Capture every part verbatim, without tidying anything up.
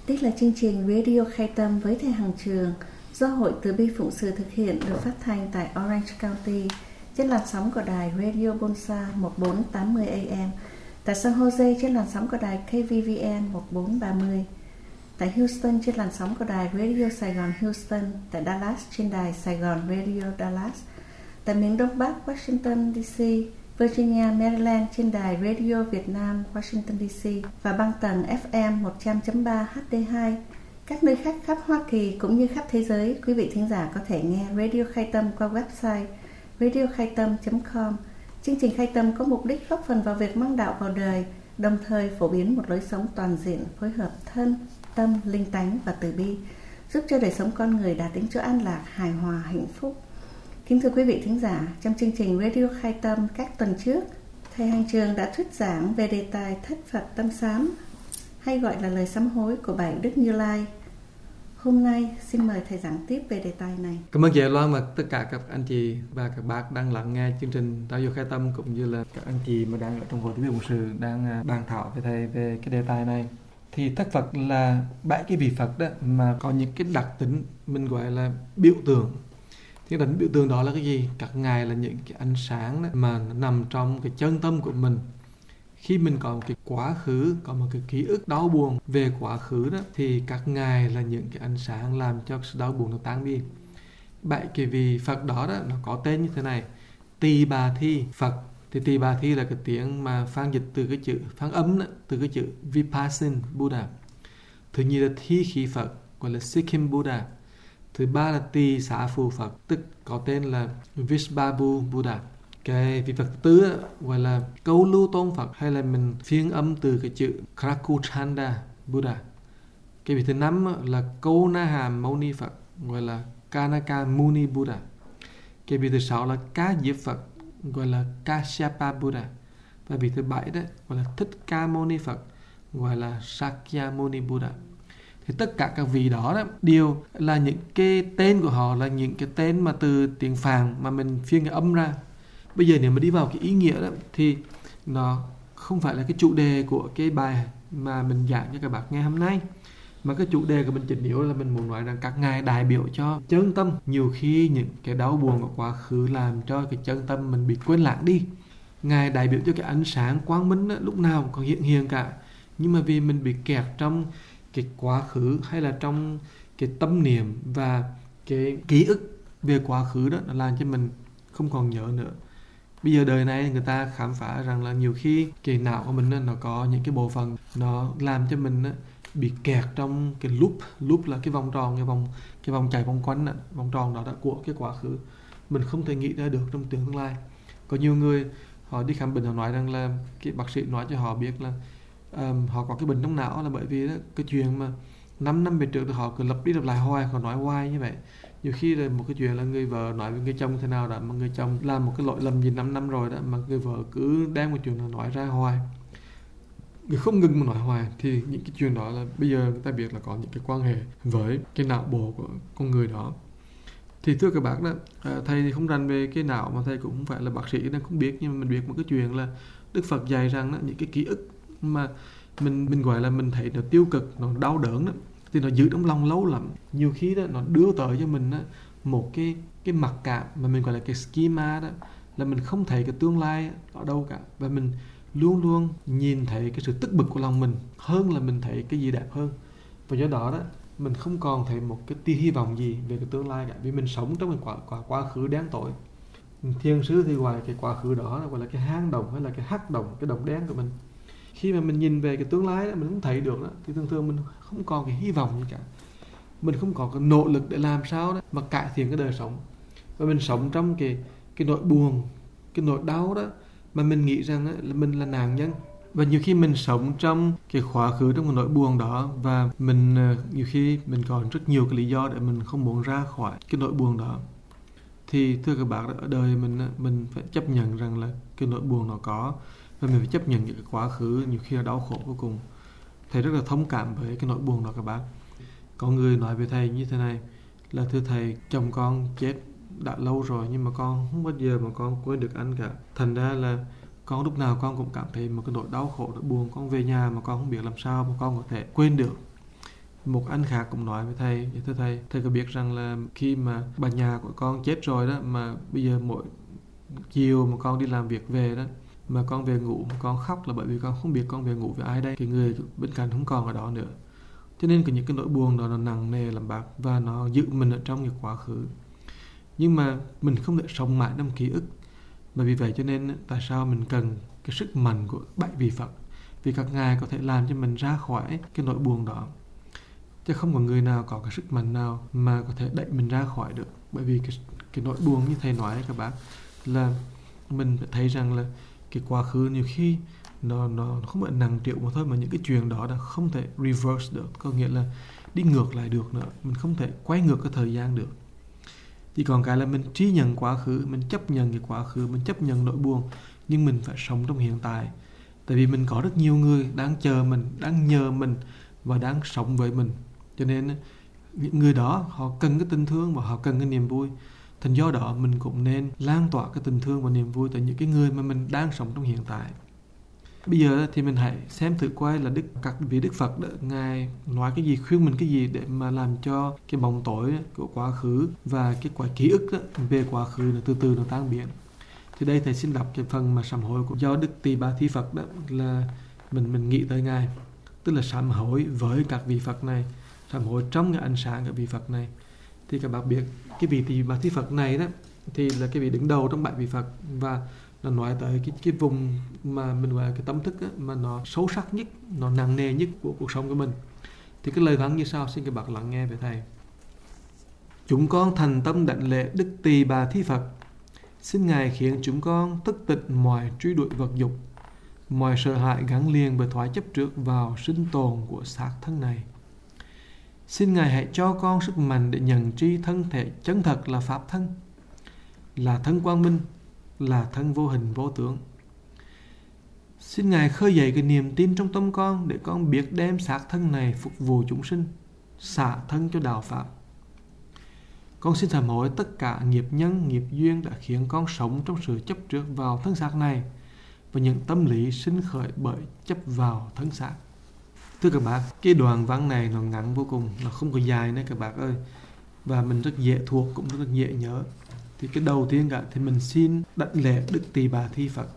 Đây là chương trình Radio Khai Tâm với thầy Hằng Trường do Hội Từ Bi Phụng Sự thực hiện, được phát thanh tại Orange County trên làn sóng của đài Radio Bonsa một bốn tám mươi A M, tại San Jose trên làn sóng của đài K V V N một bốn ba mươi, tại Houston trên làn sóng của đài Radio Sài Gòn Houston, tại Dallas trên đài Sài Gòn Radio Dallas, tại miền Đông Bắc Washington D C, Virginia, Maryland trên đài Radio Việt Nam Washington D C và băng tần F M một trăm chấm ba H D hai. Các nơi khác khắp Hoa Kỳ cũng như khắp thế giới, quý vị thính giả có thể nghe Radio Khai Tâm qua website radio khai tâm chấm com. Chương trình Khai Tâm có mục đích góp phần vào việc mang đạo vào đời, đồng thời phổ biến một lối sống toàn diện, phối hợp thân, tâm, linh tánh và từ bi, giúp cho đời sống con người đạt đến chỗ an lạc, hài hòa, hạnh phúc. Kính thưa quý vị thính giả, trong chương trình Radio Khai Tâm các tuần trước, thầy Hằng Trường đã thuyết giảng về đề tài thất Phật tâm sám, hay gọi là lời sám hối của Bảy Đức Như Lai. Hôm nay xin mời thầy giảng tiếp về đề tài này. Cảm ơn chị Loan và tất cả các anh chị và các bác đang lắng nghe chương trình Radio Khai Tâm, cũng như là các anh chị mà đang ở trong Hội Từ Bi Phụng Sự đang bàn thảo với thầy về cái đề tài này. Thì thất Phật là bảy cái vị Phật đó mà có những cái đặc tính mình gọi là biểu tượng. Thì đặc tính biểu tượng đó là cái gì? Các ngài là những cái ánh sáng đó mà nó nằm trong cái chân tâm của mình. Khi mình có một cái quá khứ, có một cái ký ức đau buồn về quá khứ đó, thì các ngài là những cái ánh sáng làm cho sự đau buồn nó tan đi. Bảy cái vị Phật đó, đó nó có tên như thế này: Tỳ Bà Thi Phật. Thì Tỳ Bà Thi là cái tiếng mà phán dịch từ cái chữ phán âm đó, từ cái chữ Vipassana Buddha. Thứ nhì là Thi Khí Phật, gọi là Sikkim Buddha. Thứ ba là Tỳ Xá Phù Phật, tức có tên là Vishvabu Buddha. Cái vị Phật thứ tư gọi là Câu Lưu Tôn Phật, hay là mình phiên âm từ cái chữ Krakuchanda Buddha. Cái vị thứ năm là Câu Na Hàm Moni Phật, gọi là Kanaka Muni Buddha. Cái vị thứ sáu là Cá Diếp Phật, gọi là Kasyapa Buddha. Và vị thứ bảy đó gọi là Thích Ca Moni Phật, gọi là Sakyamuni Buddha. Thì tất cả các vị đó, đó đều là những cái tên của họ là những cái tên mà từ tiếng Phạn mà mình phiên cái âm ra. Bây giờ nếu mà đi vào cái ý nghĩa đó thì nó không phải là cái chủ đề của cái bài mà mình giảng cho các bạn nghe hôm nay, mà cái chủ đề của mình chính yếu là mình muốn nói rằng các ngài đại biểu cho chân tâm. Nhiều khi những cái đau buồn của quá khứ làm cho cái chân tâm mình bị quên lãng đi. Ngài đại biểu cho cái ánh sáng quang minh đó, lúc nào cũng còn hiện hiện cả. Nhưng mà vì mình bị kẹt trong cái quá khứ, hay là trong cái tâm niệm và cái ký ức về quá khứ đó, nó làm cho mình không còn nhớ nữa. Bây giờ đời này người ta khám phá rằng là nhiều khi cái não của mình nó có những cái bộ phận nó làm cho mình bị kẹt trong cái loop. Loop là cái vòng tròn, cái vòng cái vòng chạy vòng quanh, vòng tròn đó đã của cái quá khứ. Mình không thể nghĩ ra được trong tương lai. Có nhiều người họ đi khám bệnh, họ nói rằng là cái bác sĩ nói cho họ biết là um, họ có cái bệnh trong não, là bởi vì đó, cái chuyện mà năm năm về trước thì họ cứ lặp đi lặp lại hoài, họ nói hoài như vậy. Nhiều khi là một cái chuyện là người vợ nói với người chồng thế nào đó, mà người chồng làm một cái lỗi lầm gì năm năm rồi đó, mà người vợ cứ đem một chuyện là nói ra hoài, người không ngừng mà nói hoài, thì những cái chuyện đó là bây giờ người ta biết là có những cái quan hệ với cái não bộ của con người đó. Thì thưa các bác đó, thầy thì không rành về cái não, mà thầy cũng không phải là bác sĩ nên không biết, nhưng mà mình biết một cái chuyện là Đức Phật dạy rằng đó, những cái ký ức mà mình mình gọi là mình thấy nó tiêu cực, nó đau đớn đó, thì nó giữ trong lòng lâu lắm. Nhiều khi đó nó đưa tới cho mình đó, một cái cái mặc cảm mà mình gọi là cái schema đó, là mình không thấy cái tương lai ở đâu cả, và mình luôn luôn nhìn thấy cái sự tức bực của lòng mình hơn là mình thấy cái gì đẹp hơn. Và do đó đó mình không còn thấy một cái tia hy vọng gì về cái tương lai cả, vì mình sống trong cái quá, quá, quá khứ đen tối. Thiền sư thì gọi cái quá khứ đó là gọi là cái hang động, hay là cái hắc động, cái động đen của mình. Khi mà mình nhìn về cái tương lai đó, mình không thấy được đó, thì thường thường mình không còn cái hy vọng gì cả. Mình không có cái nỗ lực để làm sao đó mà cải thiện cái đời sống. Và mình sống trong cái, cái nỗi buồn, cái nỗi đau đó, mà mình nghĩ rằng đó, là mình là nạn nhân. Và nhiều khi mình sống trong cái quá khứ, trong cái nỗi buồn đó, và mình nhiều khi mình còn rất nhiều cái lý do để mình không muốn ra khỏi cái nỗi buồn đó. Thì thưa các bạn, ở đời mình mình phải chấp nhận rằng là cái nỗi buồn nó có, và mình phải chấp nhận những cái quá khứ nhiều khi là đau khổ vô cùng. Thầy rất là thông cảm với cái nỗi buồn đó các bác. Có người nói với thầy như thế này là: thưa thầy, chồng con chết đã lâu rồi, nhưng mà con không bao giờ mà con quên được anh cả. Thành ra là con lúc nào con cũng cảm thấy một cái nỗi đau khổ, nỗi buồn. Con về nhà mà con không biết làm sao mà con có thể quên được. Một anh khác cũng nói với thầy, thưa thầy, thầy có biết rằng là khi mà bà nhà của con chết rồi đó, mà bây giờ mỗi chiều mà con đi làm việc về đó, mà con về ngủ mà con khóc là bởi vì con không biết con về ngủ với ai đây, cái người bên cạnh không còn ở đó nữa. Cho nên có những cái nỗi buồn đó nó nặng nề lắm bác, và nó giữ mình ở trong cái quá khứ. Nhưng mà mình không thể sống mãi trong ký ức. Bởi vì vậy cho nên tại sao mình cần cái sức mạnh của bảy vị Phật, vì các ngài có thể làm cho mình ra khỏi cái nỗi buồn đó. Chứ không có người nào có cái sức mạnh nào mà có thể đẩy mình ra khỏi được. Bởi vì cái, cái nỗi buồn như thầy nói các bác, là mình phải thấy rằng là cái quá khứ nhiều khi nó, nó không phải nặng triệu mà thôi, mà những cái chuyện đó là không thể reverse được, có nghĩa là đi ngược lại được nữa, mình không thể quay ngược cái thời gian được. Chỉ còn cái là mình trí nhận quá khứ, mình chấp nhận cái quá khứ, mình chấp nhận nỗi buồn, nhưng mình phải sống trong hiện tại. Tại vì mình có rất nhiều người đang chờ mình, đang nhờ mình và đang sống với mình. Cho nên những người đó họ cần cái tình thương và họ cần cái niềm vui. Thành do đó mình cũng nên lan tỏa cái tình thương và niềm vui tới những cái người mà mình đang sống trong hiện tại. Bây giờ thì mình hãy xem thử coi là đức các vị Đức Phật đó, ngài nói cái gì, khuyên mình cái gì để mà làm cho cái bóng tối của quá khứ và cái quả ký ức đó, về quá khứ nó từ từ nó tan biến. Thì đây thầy xin đọc cái phần mà sám hối của do Đức Tỳ Bà Thi Phật đó, là mình mình nghĩ tới ngài, tức là sám hối với các vị Phật này, sám hối trong cái ánh sáng các vị Phật này. Thì các bạn biết cái vị Tỳ Bà Thi Phật này đó thì là cái vị đứng đầu trong bảy vị Phật, và nó nói tới cái, cái vùng mà mình gọi là cái tâm thức á, mà nó sâu sắc nhất, nó nặng nề nhất của cuộc sống của mình. Thì cái lời văn như sau, xin các bạn lắng nghe về thầy. Chúng con thành tâm đảnh lễ Đức Tỳ Bà Thi Phật, xin ngài khiến chúng con thức tỉnh mọi truy đuổi vật dục, mọi sợ hãi gắn liền bởi thoái chấp trước vào sinh tồn của xác thân này. Xin ngài hãy cho con sức mạnh để nhận tri thân thể chân thật là pháp thân, là thân quang minh, là thân vô hình vô tướng. Xin ngài khơi dậy cái niềm tin trong tâm con để con biết đem xác thân này phục vụ chúng sinh, xả thân cho đạo pháp. Con xin sám hối tất cả nghiệp nhân, nghiệp duyên đã khiến con sống trong sự chấp trước vào thân xác này và những tâm lý sinh khởi bởi chấp vào thân xác. Thưa các bạn, cái đoạn văn này nó ngắn vô cùng, nó không có dài nữa các bạn ơi, và mình rất dễ thuộc, cũng rất dễ nhớ. Thì cái đầu tiên cả thì mình xin đảnh lễ Đức Tỳ Bà Thi Phật,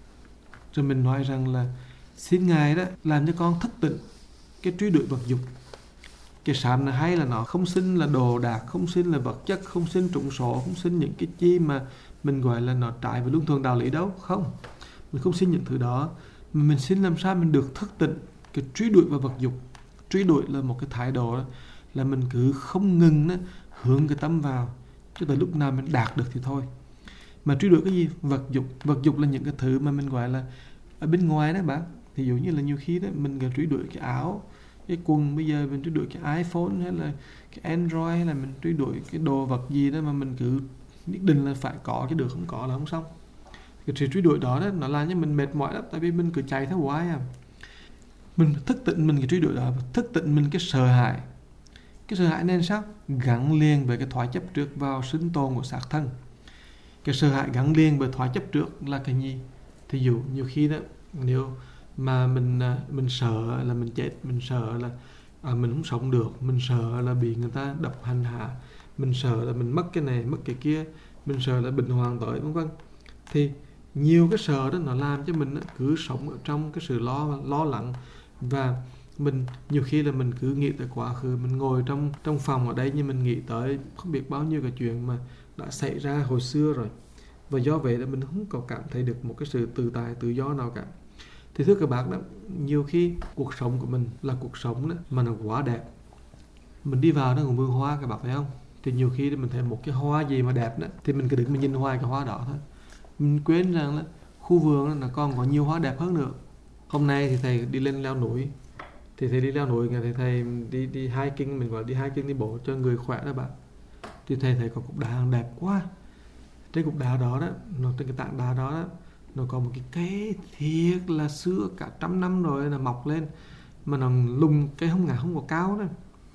rồi mình nói rằng là xin ngài đó làm cho con thức tỉnh cái truy đuổi vật dục. Cái sám này hay là nó không xin là đồ đạc, không xin là vật chất, không xin trúng số, không xin những cái chi mà mình gọi là nó trái với luân thường đạo lý đâu. Không, mình không xin những thứ đó, mà mình xin làm sao mình được thức tỉnh cái truy đuổi vào vật dục. Truy đuổi là một cái thái độ đó, là mình cứ không ngừng đó, hướng cái tâm vào, cho tới lúc nào mình đạt được thì thôi. Mà truy đuổi cái gì? Vật dục. Vật dục là những cái thứ mà mình gọi là ở bên ngoài đó bạn. Thì dụ như là nhiều khi đó mình truy đuổi cái áo, cái quần, bây giờ mình truy đuổi cái iPhone hay là cái Android, hay là mình truy đuổi cái đồ vật gì đó mà mình cứ nhất định là phải có, chứ được không có là không xong. Cái sự truy đuổi đó, đó nó làm cho mình mệt mỏi lắm, tại vì mình cứ chạy theo hoài à. Mình thức tỉnh mình cái truy đuổi đó, thức tỉnh mình cái sợ hãi. Cái sợ hãi nên sao? Gắn liền với cái thoái chấp trước vào sinh tồn của xác thân. Cái sợ hãi gắn liền với thoái chấp trước là cái gì? Thì dụ nhiều khi đó, nếu mà mình mình sợ là mình chết, mình sợ là à, mình không sống được, mình sợ là bị người ta đập hành hạ, mình sợ là mình mất cái này, mất cái kia, mình sợ là bệnh hoạn tới, vân vân. Thì nhiều cái sợ đó nó làm cho mình cứ sống ở trong cái sự lo lo lắng, và mình nhiều khi là mình cứ nghĩ tới quá khứ, mình ngồi trong trong phòng ở đây nhưng mình nghĩ tới không biết bao nhiêu cái chuyện mà đã xảy ra hồi xưa rồi, và do vậy là mình không có cảm thấy được một cái sự tự tại tự do nào cả. Thì thưa các bạn đó, nhiều khi cuộc sống của mình là cuộc sống đó mà nó quá đẹp, mình đi vào đó một vườn hoa các bạn phải không, thì nhiều khi mình thấy một cái hoa gì mà đẹp đó thì mình cứ đứng mình nhìn hoài cái hoa đó thôi, mình quên rằng là khu vườn đó là còn có nhiều hoa đẹp hơn nữa. Hôm nay thì thầy đi lên leo núi, thì thầy đi leo núi, thầy thầy đi đi hiking, mình gọi đi hiking đi bộ cho người khỏe đó bạn. Thì thầy thấy có cục đá đẹp quá. Trên cục đá đó đó, nó trên cái tảng đá đó đó, nó có một cái cây thiệt là xưa cả trăm năm rồi là mọc lên, mà nó lùng cây không ngả không có cao đó.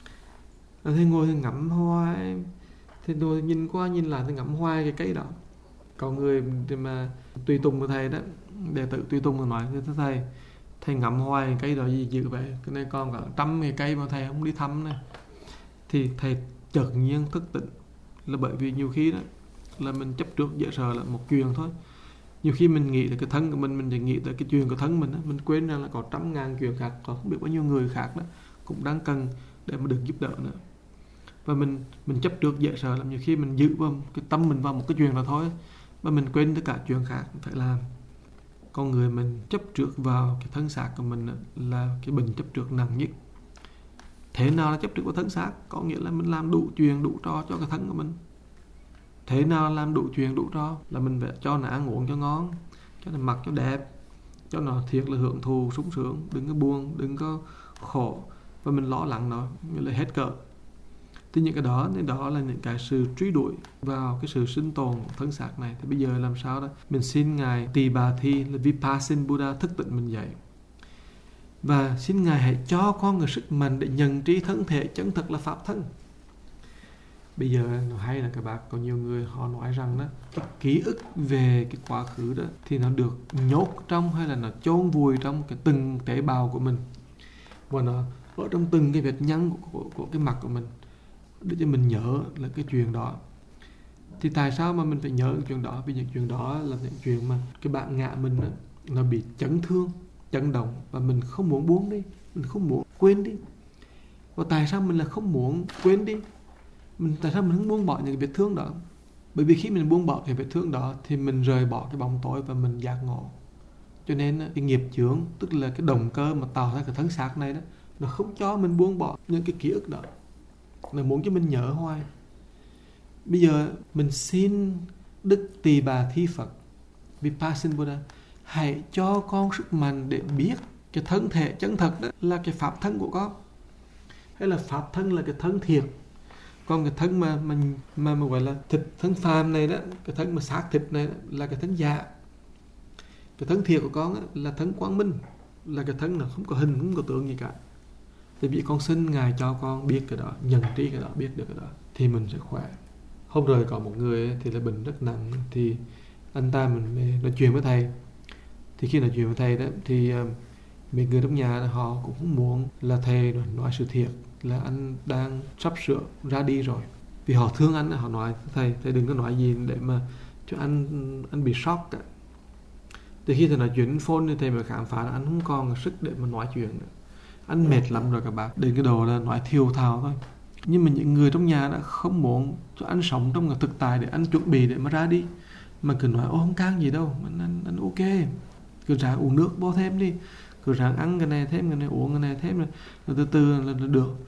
Thầy ngồi thầy ngắm hoài, thì tôi nhìn qua nhìn lại thầy ngắm hoài cái cây đó. Có người mà tùy tùng của thầy đó, đệ tử tùy tùng mà nói thưa thầy, thầy ngậm hoài cây đó gì dữ vậy, cái này còn cả trăm cái cây mà thầy không đi thăm này. Thì thầy chợt nhiên thức tỉnh, là bởi vì nhiều khi đó là mình chấp trước dễ sợ là một chuyện thôi. Nhiều khi mình nghĩ là cái thân của mình, mình chỉ nghĩ tới cái chuyện của thân mình đó, mình quên rằng là có trăm ngàn chuyện khác, có không biết bao nhiêu người khác đó cũng đang cần để mà được giúp đỡ nữa. Và mình mình chấp trước dễ sợ lắm, nhiều khi mình giữ vào cái tâm mình vào một cái chuyện đó thôi mà mình quên tất cả chuyện khác phải làm. Con người mình chấp trước vào cái thân xác của mình là cái bệnh chấp trước nặng nhất. Thế nào là chấp trước vào thân xác? Có nghĩa là mình làm đủ chuyện đủ trò cho cái thân của mình. Thế nào là làm đủ chuyện đủ trò? Là mình phải cho nó ăn uống cho ngon, cho nó mặc cho đẹp, cho nó thiệt là hưởng thụ sung sướng, đừng có buồn, đừng có khổ, và mình lo lắng nó như là hết cỡ. Thì những cái đó, thì đó là những cái sự truy đuổi vào cái sự sinh tồn của thân xác này. Thì bây giờ làm sao đó? Mình xin Ngài Tỳ Bà Thi là Vipassana Buddha thức tỉnh mình dậy. Và xin Ngài hãy cho con người sức mạnh để nhận tri thân thể chân thật là Pháp thân. Bây giờ nó hay là các bạn, có nhiều người họ nói rằng đó, cái ký ức về cái quá khứ đó thì nó được nhốt trong hay là nó chôn vùi trong cái từng tế bào của mình. Và nó ở trong từng cái vết nhăn của, của, của cái mặt của mình, để cho mình nhớ là cái chuyện đó. Thì tại sao mà mình phải nhớ cái chuyện đó? Vì những chuyện đó là những chuyện mà cái bạn ngã mình đó, nó bị chấn thương, chấn động, và mình không muốn buông đi, mình không muốn quên đi. Và tại sao mình là không muốn quên đi? Mình, tại sao mình không buông bỏ những cái vết thương đó? Bởi vì khi mình buông bỏ cái vết thương đó thì mình rời bỏ cái bóng tối và mình giác ngộ. Cho nên cái nghiệp chướng, tức là cái động cơ mà tạo ra cái thân xác này đó, nó không cho mình buông bỏ những cái ký ức đó, nó muốn cho mình nhớ hoài. Bây giờ mình xin Đức Tỳ Bà Thi Phật Vipassana Buddha hãy cho con sức mạnh để biết cái thân thể chân thật đó là cái pháp thân của con, hay là pháp thân là cái thân thiệt. Còn cái thân mà mình mà, mà gọi là thịt thân phàm này đó, cái thân mà xác thịt này đó, là cái thân giả. Cái thân thiệt của con đó, là thân quang minh, là cái thân nó không có hình, không có tượng gì cả. Thì vì con xin Ngài cho con biết cái đó, nhận trí cái đó, biết được cái đó, thì mình sẽ khỏe. Hôm rồi có một người ấy, thì là bệnh rất nặng, thì anh ta mình nói chuyện với thầy. Thì khi nói chuyện với thầy đó thì uh, mấy người trong nhà họ cũng không muốn là thầy nói sự thiệt là anh đang sắp sửa ra đi rồi. Vì họ thương anh, họ nói thầy, thầy đừng có nói gì để mà cho anh anh bị sốc cả. Thì khi thầy nói chuyện phone thì thầy mới khám phá là anh không còn sức để mà nói chuyện nữa. Anh mệt lắm rồi các bạn, đến cái đầu là nói thiêu thào thôi. Nhưng mà những người trong nhà đã không muốn cho anh sống trong cái thực tại để anh chuẩn bị để mà ra đi, mà cứ nói ô không can gì đâu, anh, anh, anh ok, cứ ráng uống nước vô thêm đi, cứ ráng ăn cái này thêm, cái này uống cái này thêm, rồi từ từ là, là được.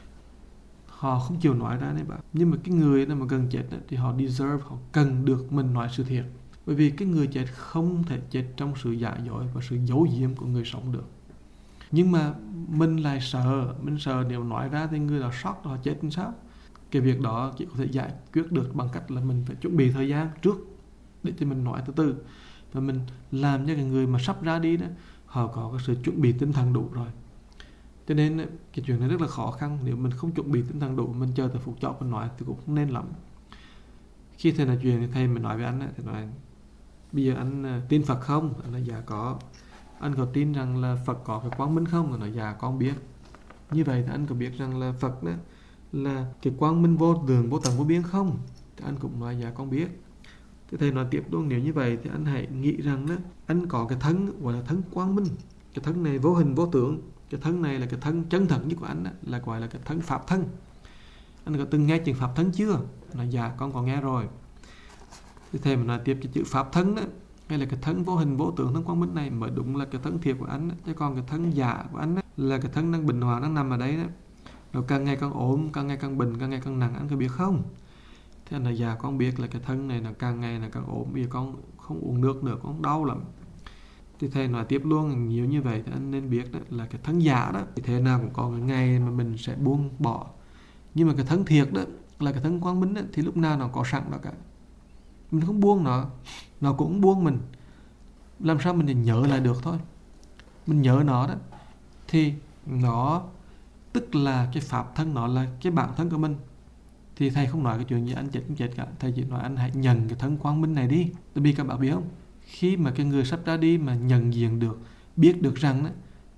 Họ không chịu nói ra đấy bạn. Nhưng mà cái người mà gần chết đó, thì họ deserve, họ cần được mình nói sự thiệt. Bởi vì cái người chết không thể chết trong sự giả dối và sự giấu giếm của người sống được. Nhưng mà mình lại sợ, mình sợ nếu nói ra thì người đó sốc, họ chết làm sao? Cái việc đó chỉ có thể giải quyết được bằng cách là mình phải chuẩn bị thời gian trước để cho mình nói từ từ. Và mình làm cho cái người mà sắp ra đi đó, họ có cái sự chuẩn bị tinh thần đủ rồi. Cho nên cái chuyện này rất là khó khăn. Nếu mình không chuẩn bị tinh thần đủ, mình chờ tới phút chót mình nói thì cũng không nên lắm. Khi thầy nói chuyện thì thầy mới nói với anh, thầy nói bây giờ anh tin Phật không? Anh nói dạ có. Anh có tin rằng là Phật có cái quang minh không? Anh nói dạ con biết. Như vậy thì anh có biết rằng là Phật đó là cái quang minh vô lượng, vô tận, vô biên không? Thì anh cũng nói dạ con biết. Thì thầy nói tiếp luôn, nếu như vậy thì anh hãy nghĩ rằng đó, anh có cái thân gọi là thân quang minh. Cái thân này vô hình vô tượng. Cái thân này là cái thân chân thật nhất của anh đó, là gọi là cái thân pháp thân. Anh có từng nghe chữ pháp thân chưa? Anh nói dạ con có nghe rồi. Thì thầy mà nói tiếp cái chữ pháp thân đó, hay là cái thân vô hình vô tượng, thân quang minh này mới đúng là cái thân thiệt của anh đó. Chứ còn cái thân giả của anh đó, là cái thân đang bình hòa, đang nằm ở đấy đó, rồi càng ngày càng ốm, càng ngày càng bệnh, càng ngày càng nặng, anh có biết không? Thế anh nói dạ con biết là cái thân này là càng ngày là càng ốm, bây giờ con không uống nước nữa, con đau lắm. Thì thầy nói tiếp luôn, nhiều như vậy thì anh nên biết đó, là cái thân giả đó thì thế nào cũng có cái ngày mà mình sẽ buông bỏ. Nhưng mà cái thân thiệt đó, là cái thân quang minh đó, thì lúc nào nó có sẵn đó cả. Mình không buông nó, nó cũng buông mình. Làm sao mình nhớ lại được thôi. Mình nhớ nó đó, thì nó tức là cái pháp thân, nó là cái bản thân của mình. Thì thầy không nói cái chuyện gì anh chết không chết cả. Thầy chỉ nói anh hãy nhận cái thân quang minh này đi. Tại vì các bạn biết không, khi mà cái người sắp ra đi mà nhận diện được, biết được rằng đó,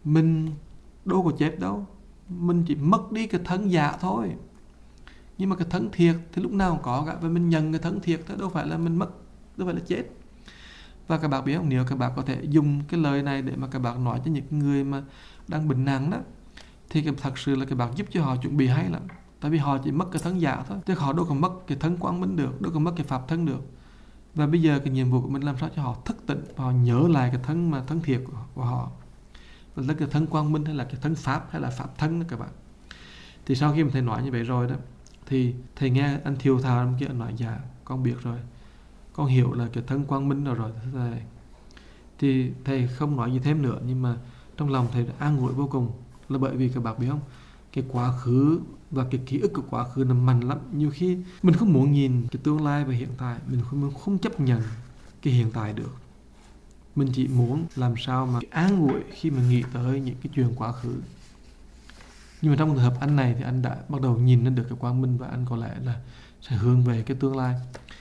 mình đâu có chết đâu, mình chỉ mất đi cái thân giả thôi. Nhưng mà cái thân thiệt thì lúc nào cũng có cả, và mình nhận cái thân thiệt đó, đâu phải là mình mất, đâu phải là chết. Và các bạn biết không, nếu các bạn có thể dùng cái lời này để mà các bạn nói cho những người mà đang bệnh nặng đó, thì thật sự là các bạn giúp cho họ chuẩn bị hay lắm. Tại vì họ chỉ mất cái thân giả thôi, chứ họ đâu còn mất cái thân quang minh được, đâu còn mất cái pháp thân được. Và bây giờ cái nhiệm vụ của mình làm sao cho họ thức tỉnh, họ nhớ lại cái thân mà thân thiệt của, của họ, và là cái thân quang minh hay là cái thân pháp hay là pháp thân đó các bạn. Thì sau khi mà thầy nói như vậy rồi đó, thì thầy nghe anh Thiều Thào anh kia nói dạ con biết rồi, con hiểu là cái thân quang minh rồi rồi thầy. Thì thầy không nói gì thêm nữa, nhưng mà trong lòng thầy an ủi vô cùng, là bởi vì các bạn biết không, cái quá khứ và cái ký ức của quá khứ nó mạnh lắm. Nhiều khi mình không muốn nhìn cái tương lai và hiện tại, mình không, mình không chấp nhận cái hiện tại được. Mình chỉ muốn làm sao mà an ủi khi mà nghĩ tới những cái chuyện quá khứ. Nhưng mà trong trường hợp anh này thì anh đã bắt đầu nhìn lên được cái quang minh, và anh có lẽ là sẽ hướng về cái tương lai.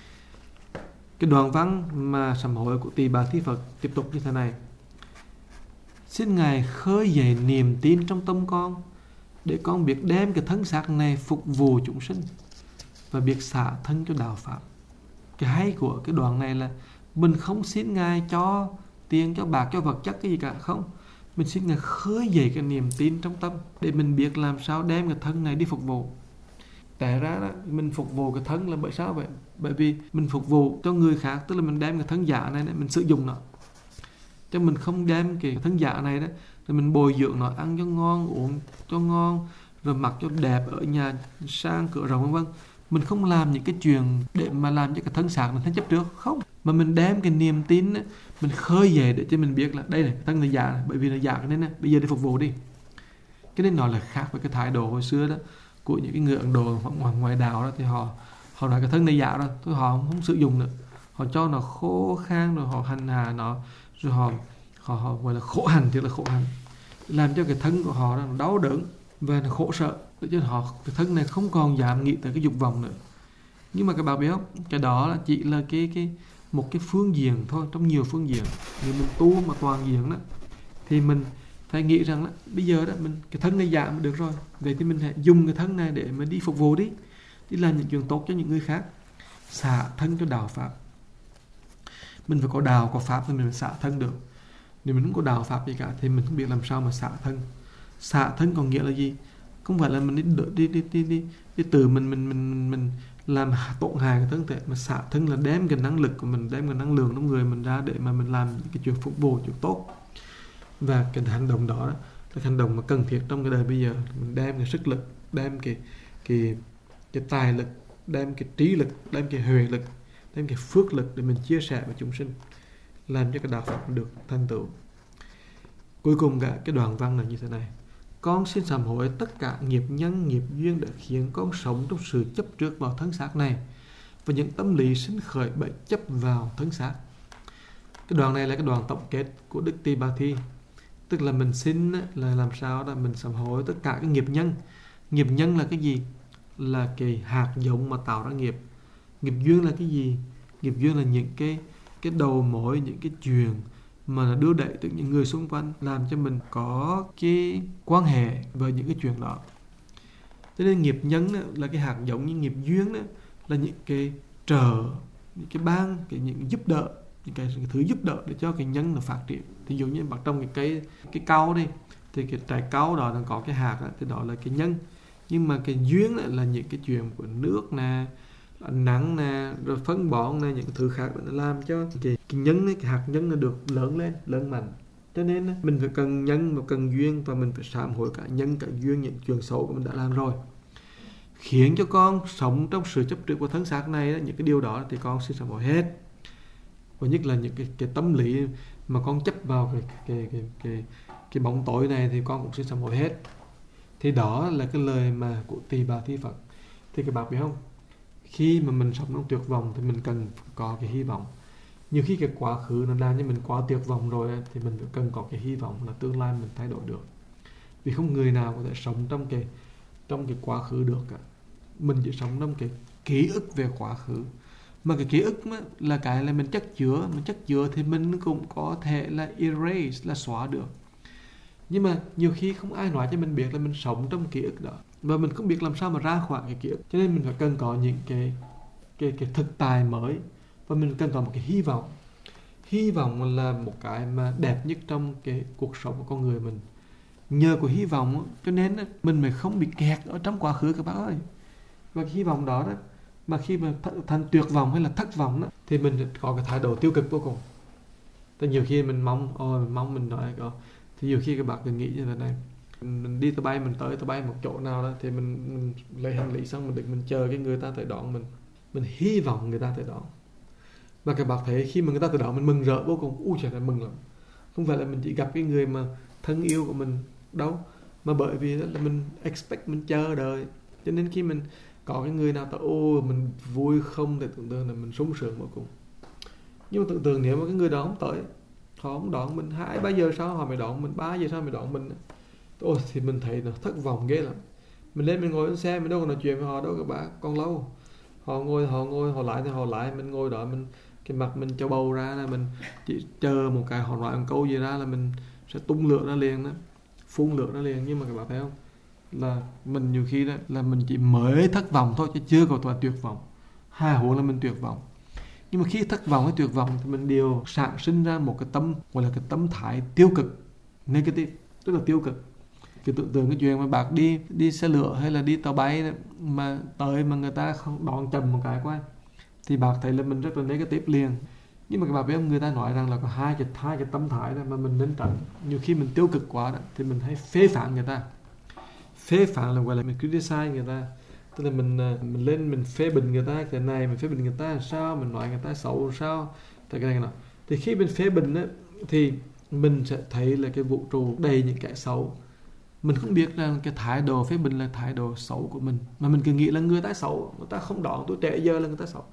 Cái đoạn văn mà sám hối của Tỳ Bà Thi Phật tiếp tục như thế này: xin Ngài khơi dậy niềm tin trong tâm con, để con biết đem cái thân xác này phục vụ chúng sinh, và biết xả thân cho đạo Pháp. Cái hay của cái đoạn này là mình không xin Ngài cho tiền, cho bạc, cho vật chất cái gì cả, không. Mình xin Ngài khơi dậy cái niềm tin trong tâm, để mình biết làm sao đem cái thân này đi phục vụ. Tại ra đó, mình phục vụ cái thân là bởi sao vậy? Bởi vì mình phục vụ cho người khác, tức là mình đem cái thân giả này, này mình sử dụng nó. Chứ mình không đem cái thân giả này đó, rồi mình bồi dưỡng nó, ăn cho ngon, uống cho ngon, rồi mặc cho đẹp, ở nhà sang cửa rộng vân vân. Mình không làm những cái chuyện để mà làm cho cái thân xác mình thân chấp trước, không. Mà mình đem cái niềm tin đó, mình khơi dậy để cho mình biết là đây này, cái thân này giả này, bởi vì nó giả nên này, bây giờ đi phục vụ đi. Cái nên nó là khác với cái thái độ hồi xưa đó của những cái người Ấn Độ ngoài, ngoài đạo đó, thì họ họ nói cái thân này giả rồi, thôi họ không, không sử dụng nữa, họ cho nó khô khan, rồi họ hành hạ nó, rồi họ họ, họ gọi là khổ hành, tức là khổ hành, làm cho cái thân của họ nó đau đớn và nó khổ sợ, để cho họ cái thân này không còn dám nghĩ tới cái dục vọng nữa. Nhưng mà các bạn biết không, cái đó là chỉ là cái cái một cái phương diện thôi trong nhiều phương diện. Nếu mình tu mà toàn diện đó, thì mình phải nghĩ rằng đó, bây giờ đó mình cái thân này giảm được rồi, vậy thì mình hãy dùng cái thân này để mà đi phục vụ đi, đi làm những chuyện tốt cho những người khác, xả thân cho đạo Pháp. Mình phải có đạo có Pháp thì mình mới xả thân được. Nếu mình không có đạo Pháp gì cả thì mình không biết làm sao mà xả thân. Xả thân có nghĩa là gì? Không phải là mình đi đi đi đi đi, đi từ mình mình mình mình làm tổn hại cái thân thể, mà xả thân là đem cái năng lực của mình, đem cái năng lượng trong người mình ra để mà mình làm những cái chuyện phục vụ, chuyện tốt. Và cái hành động đó là hành động mà cần thiết trong cái đời bây giờ. Mình đem cái sức lực, đem cái cái cái tài lực, đem cái trí lực, đem cái huệ lực, đem cái phước lực để mình chia sẻ với chúng sinh, làm cho cái đạo Phật được thành tựu. Cuối cùng cả cái đoạn văn là như thế này: con xin sám hối tất cả nghiệp nhân, nghiệp duyên đã khiến con sống trong sự chấp trước vào thân xác này, và những tâm lý sinh khởi bởi chấp vào thân xác. Cái đoạn này là cái đoạn tổng kết của Đức Tỳ Bà Thi. Tức là mình xin là làm sao đó mình sám hối tất cả cái nghiệp nhân. Nghiệp nhân là cái gì? Là cái hạt giống mà tạo ra nghiệp. Nghiệp duyên là cái gì? Nghiệp duyên là những cái cái đầu mối, những cái chuyện mà nó đưa đẩy từ những người xung quanh, làm cho mình có cái quan hệ với những cái chuyện đó. Cho nên nghiệp nhân đó, là cái hạt giống, như nghiệp duyên đó, là những cái trợ, những cái ban, cái những giúp đỡ, những cái, cái thứ giúp đỡ để cho cái nhân nó phát triển. Thì dụ như bắt trong cái cây cái cau đi, thì cái trái cau đó nó có cái hạt đó, thì đó là cái nhân. Nhưng mà cái duyên đó là những cái chuyện của nước nè, nắng nè, rồi phân bón nè, những thứ khác để làm cho cái, cái nhân ấy, cái hạt nhân nó được lớn lên, lớn mạnh. Cho nên mình phải cần nhân, mà cần duyên, và mình phải sám hối cả nhân cả duyên những chuyện xấu của mình đã làm rồi, khiến cho con sống trong sự chấp trước của thân xác này đó, những cái điều đó thì con xin sám hối hết. Và nhất là những cái, cái tâm lý mà con chấp vào cái cái cái cái cái bóng tối này thì con cũng xin sám hối hết. Thì đó là cái lời mà của Tỳ Bà Thi Phật. Thì các bạn biết không, khi mà mình sống trong tuyệt vọng thì mình cần có cái hy vọng. Nhiều khi cái quá khứ nó đang cho mình quá tuyệt vọng rồi thì mình cần có cái hy vọng là tương lai mình thay đổi được. Vì không người nào có thể sống trong cái trong cái quá khứ được cả. Mình chỉ sống trong cái ký ức về quá khứ. Mà cái ký ức là cái là mình chất chứa, mình chất chứa thì mình cũng có thể là erase, là xóa được. Nhưng mà nhiều khi không ai nói cho mình biết là mình sống trong ký ức đó, và mình không biết làm sao mà ra khỏi cái ký ức. Cho nên mình phải cần có những cái cái cái thực tại mới, và mình cần có một cái hy vọng. Hy vọng là một cái mà đẹp nhất trong cái cuộc sống của con người mình. Nhờ của hy vọng cho nên mình mới không bị kẹt ở trong quá khứ các bác ơi. Và cái hy vọng đó đó, mà khi mà thành tuyệt vọng hay là thất vọng đó, thì mình có cái thái độ tiêu cực vô cùng. Tại nhiều khi mình mong, ồ, mình mong mình nói, ồ, thì nhiều khi các bạn cứ nghĩ như thế này, mình đi tới bay, mình tới tới bay một chỗ nào đó, thì mình, mình lấy hành lý xong mình định mình chờ cái người ta tới đón mình, mình hy vọng người ta tới đón. Và các bạn thấy khi mà người ta tới đón mình mừng rỡ vô cùng, ui trời ơi mừng lắm. Không phải là mình chỉ gặp cái người mà thân yêu của mình đâu, mà bởi vì là mình expect, mình chờ đợi. Cho nên khi mình có cái người nào tới, ô mình vui không thể tưởng tượng là mình sung sướng vô cùng. Nhưng mà tưởng tượng nếu mà cái người đó không tới, họ không đón mình, hai ba giờ sau họ mới đón mình, ba giờ sau mới đón mình, ôi thì mình thấy nó thất vọng ghê lắm. Mình lên mình ngồi trên xe, mình đâu còn nói chuyện với họ đâu các bạn, còn lâu. Họ ngồi, họ ngồi, họ lại thì họ lại, mình ngồi đó, mình cái mặt mình cho bầu ra là mình chỉ chờ một cái họ nói một câu gì ra là mình sẽ tung lửa ra liền đó, phun lửa ra liền. Nhưng mà các bạn thấy không, là mình nhiều khi đó là mình chỉ mới thất vọng thôi chứ chưa có tuyệt vọng. Hà huống là mình tuyệt vọng. Nhưng mà khi thất vọng hay tuyệt vọng thì mình đều sản sinh ra một cái tâm, gọi là cái tâm thái tiêu cực, negative, tức là tiêu cực. Cứ tưởng tượng cái chuyện mà bác đi đi xe lửa hay là đi tàu bay đó, mà tới mà người ta không đón chậm một cái quá, thì bác thấy là mình rất là negative liền. Nhưng mà các bạn biết không, người ta nói rằng là có hai cái hai cái tâm thái đó mà mình nên tránh. Nhiều khi mình tiêu cực quá đó thì mình hay phê phán người ta. Phê phán là gọi là mình criticize người ta, tức là mình mình lên mình phê bình người ta cái này, mình phê bình người ta làm sao, mình nói người ta xấu sao, tại cái này nọ. Thì khi mình phê bình á thì mình sẽ thấy là cái vũ trụ đầy những kẻ xấu. Mình không biết rằng cái thái độ phê bình là thái độ xấu của mình, mà mình cứ nghĩ là người ta xấu, người ta không đón tôi trễ giờ là người ta xấu.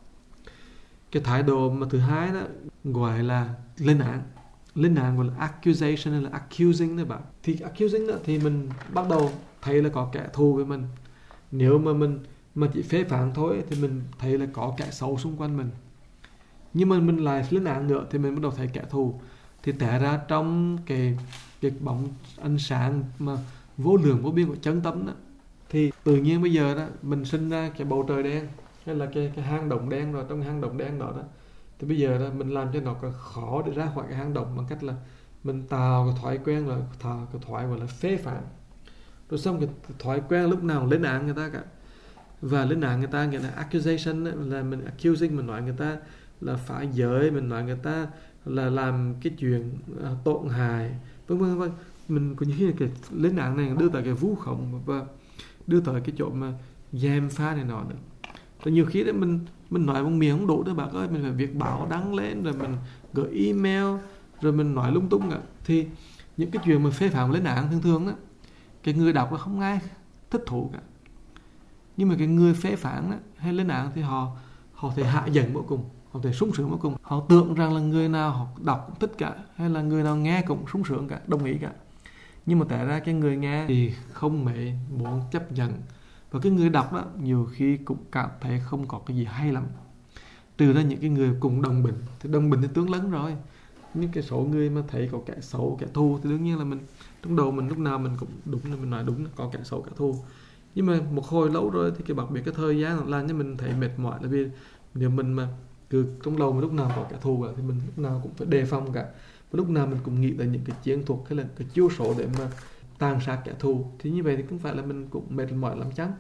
Cái thái độ mà thứ hai đó gọi là lên án. Lên án gọi là accusation hay là accusing đó bạn. Thì accusing đó thì mình bắt đầu thấy là có kẻ thù với mình. Nếu mà mình mà chỉ phê phán thôi thì mình thấy là có kẻ xấu xung quanh mình. Nhưng mà mình lại lên án nữa thì mình bắt đầu thấy kẻ thù. Thì té ra trong cái, cái bóng ánh sáng mà vô lượng vô biên của chân tâm đó, thì tự nhiên bây giờ đó mình sinh ra cái bầu trời đen hay là cái, cái hang động đen, rồi trong cái hang động đen đó đó thì bây giờ đó mình làm cho nó khó để ra khỏi cái hang động bằng cách là mình tạo cái thói quen là tạo cái thói gọi là phê phán. Rồi xong cái thói quen lúc nào lên án người ta cả. Và lên án người ta nghĩa là accusation ấy, là mình accusing, mình nói người ta là phá giới, mình nói người ta là làm cái chuyện uh, tổn hại, vân vân vân. Mình có những khi cái lên án này đưa tới cái vu khống và đưa tới cái chỗ mà gièm pha này nọ nữa. Rồi nhiều khi đấy mình mình nói bằng miệng không đủ đâu bác ơi, mình phải viết báo đăng lên, rồi mình gửi email, rồi mình nói lung tung cả. Thì những cái chuyện mà phê phán lên án thường thường đó, cái người đọc là không ai thích thú cả. Nhưng mà cái người phê phán đó, hay lên án thì họ họ thể hạ giận vô cùng, họ thể sung sướng vô cùng. Họ tưởng rằng là người nào họ đọc cũng thích cả, hay là người nào nghe cũng sung sướng cả, đồng ý cả. Nhưng mà tại ra cái người nghe thì không mấy muốn chấp nhận. Và cái người đọc đó nhiều khi cũng cảm thấy không có cái gì hay lắm. Trừ ra những cái người cùng đồng bình. Thì đồng bình thì tướng lớn rồi. Nhưng cái số người mà thấy có kẻ xấu, kẻ thù thì đương nhiên là mình, trong đầu mình lúc nào mình cũng đúng là mình nói đúng là có kẻ xấu, kẻ thù. Nhưng mà một hồi lâu rồi thì cái đặc biệt cái thời gian làm cho mình thấy mệt mỏi, là vì nếu mình mà cứ trong đầu mình lúc nào có kẻ thù cả thì mình lúc nào cũng phải đề phòng cả. Và lúc nào mình cũng nghĩ tới những cái chiến thuật hay là cái chiêu số để mà tàn sát kẻ thù. Thì như vậy thì cũng phải là mình cũng mệt mỏi lắm chăng.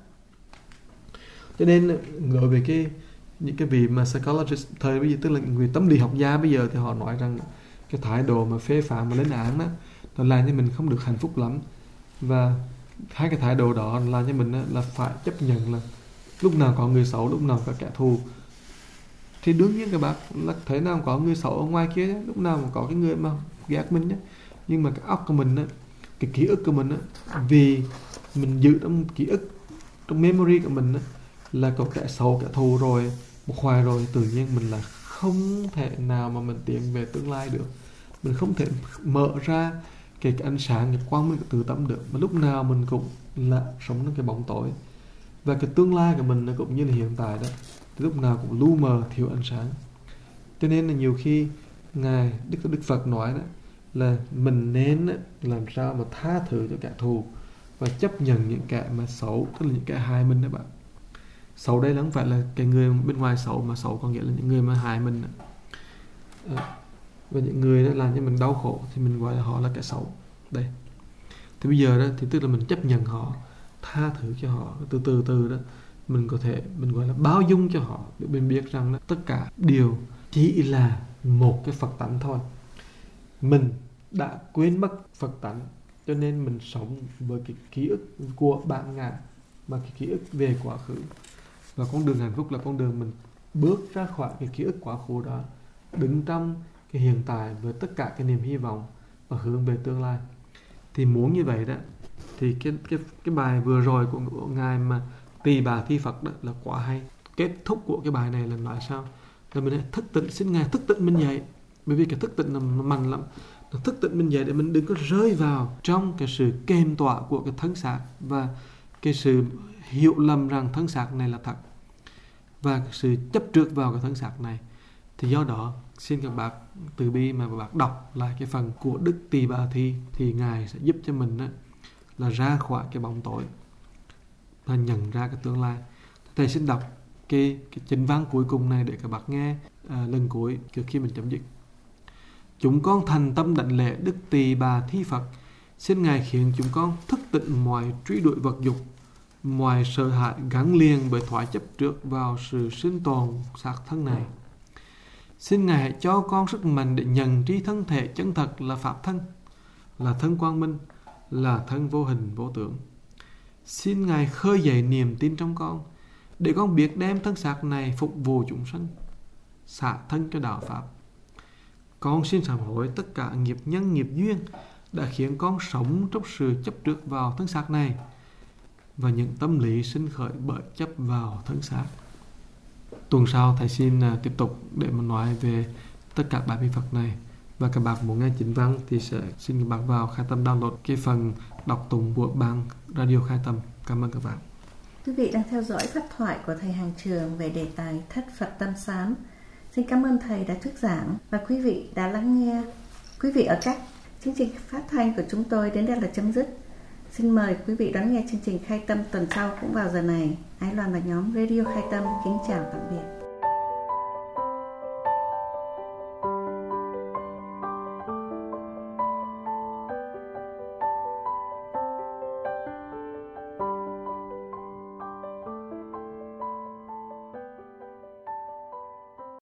Cho nên đối với cái những cái vị mà psychologist thời bây giờ, tức là người tâm lý học gia bây giờ, thì họ nói rằng cái thái độ mà phê phán mà lên án đó, nó làm cho mình không được hạnh phúc lắm. Và hai cái thái độ đó làm cho mình là phải chấp nhận là lúc nào có người xấu, lúc nào có kẻ thù. Thì đương nhiên các bạn là thế nào có người xấu ở ngoài kia, lúc nào cũng có cái người mà ghét mình nhé. Nhưng mà cái óc của mình, cái ký ức của mình, vì mình giữ trong ký ức, trong memory của mình là có kẻ xấu, kẻ thù rồi, một hoài rồi, tự nhiên mình là không thể nào mà mình tiến về tương lai được. Mình không thể mở ra cái, cái ánh sáng, cái quang minh của tự tâm được. Mà lúc nào mình cũng là sống trong cái bóng tối. Và cái tương lai của mình cũng như là hiện tại đó, thì lúc nào cũng lu mờ, thiếu ánh sáng. Cho nên là nhiều khi Ngài Đức Đức Phật nói đó, là mình nên làm sao mà tha thứ cho kẻ thù và chấp nhận những kẻ mà xấu, tức là những kẻ hại mình đó bạn. Xấu đây là không phải là cái người bên ngoài xấu, mà xấu có nghĩa là những người mà hại mình. À, và những người đó làm cho mình đau khổ thì mình gọi là họ là kẻ xấu. Đây. Thì bây giờ đó thì tức là mình chấp nhận họ, tha thứ cho họ, từ từ từ đó mình có thể mình gọi là bao dung cho họ, để mình biết rằng là tất cả đều chỉ là một cái Phật tánh thôi. Mình đã quên mất Phật tánh, cho nên mình sống với cái ký ức của bản ngã, mà cái ký ức về quá khứ. Và con đường hạnh phúc là con đường mình bước ra khỏi cái ký ức quá khứ đó, đứng trong cái hiện tại với tất cả cái niềm hy vọng và hướng về tương lai. Thì muốn như vậy đó, thì cái cái cái bài vừa rồi của, của ngài mà Tỳ Bà Thi Phật đó là quá hay. Kết thúc của cái bài này là nói sao? Là mình hãy thức tỉnh, xin ngài thức tỉnh mình dậy. Bởi vì cái thức tỉnh là mạnh lắm. Thức tỉnh mình dậy để mình đừng có rơi vào trong cái sự kềm tỏa của cái thân xác và cái sự hiểu lầm rằng thân xác này là thật, và cái sự chấp trước vào cái thân xác này. Thì do đó xin các bác từ bi mà các bác đọc lại cái phần của Đức Tỳ Bà Thi, thì ngài sẽ giúp cho mình đó, là ra khỏi cái bóng tối và nhận ra cái tương lai. Thầy xin đọc cái, cái chính văn cuối cùng này để các bác nghe à, lần cuối trước khi mình chấm dứt. Chúng con thành tâm đảnh lễ Đức Tỳ Bà Thi Phật, xin ngài khiến chúng con thức tỉnh mọi truy đuổi vật dục, mọi sợ hãi gắn liền bởi thói chấp trước vào sự sinh tồn xác thân này. Xin ngài hãy cho con sức mạnh để nhận tri thân thể chân thật là pháp thân, là thân quang minh, là thân vô hình vô tưởng. Xin ngài khơi dậy niềm tin trong con, để con biết đem thân xác này phục vụ chúng sanh, xả thân cho đạo pháp. Con xin sám hối tất cả nghiệp nhân nghiệp duyên đã khiến con sống trong sự chấp trước vào thân xác này, và những tâm lý sinh khởi bởi chấp vào thân xác. Tuần sau thầy xin uh, tiếp tục để mà nói về tất cả bài bí Phật này. Và các bạn muốn nghe chính văn thì sẽ xin các bạn vào Khai Tâm download cái phần đọc tụng của ban Radio Khai Tâm. Cảm ơn các bạn. Quý vị đang theo dõi pháp thoại của thầy Hàng Trường về đề tài Thất Phật Tâm Sám. Xin cảm ơn thầy đã thuyết giảng và quý vị đã lắng nghe. Quý vị ở cách chương trình phát thanh của chúng tôi đến đây là chấm dứt. Xin mời quý vị đón nghe chương trình Khai Tâm tuần sau cũng vào giờ này. Ái Loan và nhóm Radio Khai Tâm kính chào tạm biệt.